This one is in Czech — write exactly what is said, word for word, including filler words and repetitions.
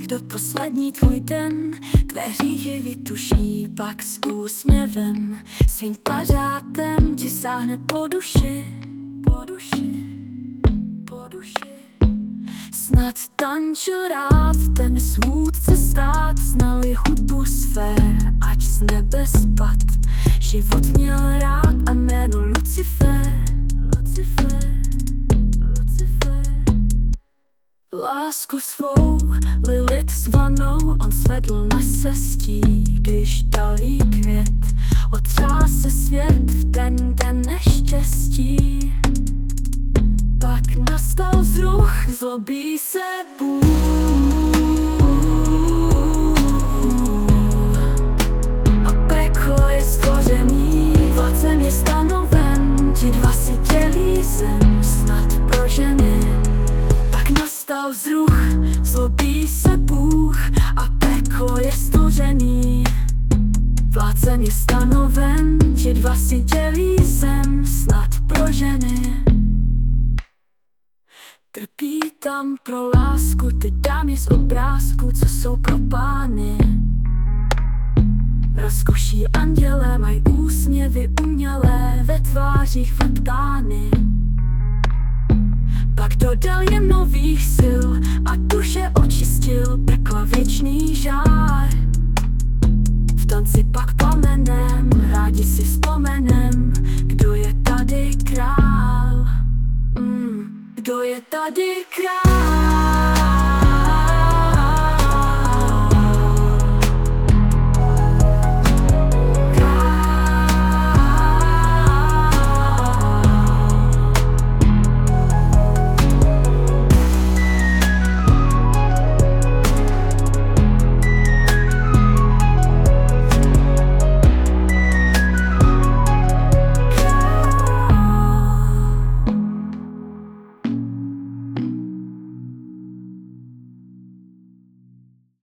Kdo poslední tvůj den tvé hříchy vytuší, pak s úsměvem svým pařátem ti sáhne po duši, po duši, po duši. Snad tančil rád ten svůdce stát, znali hudbu sfér, ať z nebe spad. Život měl rád a jméno Lucifer, Lucifer, Lucifer. Lásku svou Lilith zvanou on svedl na cestí, když dal jí květ. Otřásl svět v ten den neštěstí. Pak nastal vzruch, zlobí se Bůh. A peklo je stvořený, vládcem je stanoven. Ti dva si dělí zem, snad pro ženy. Pak nastal vzruch, zlobí se Bůh. A peklo je stvořený, vládcem je stanoven. Ti dva si dělí zem, snad pro ženy. Trpí tam pro lásku ty dámy z obrázku, co jsou pro pány. Rozkoší andělé mají úsměvy umělé ve tvářích fontány. Pak dodal jim nových sil a duše očistil.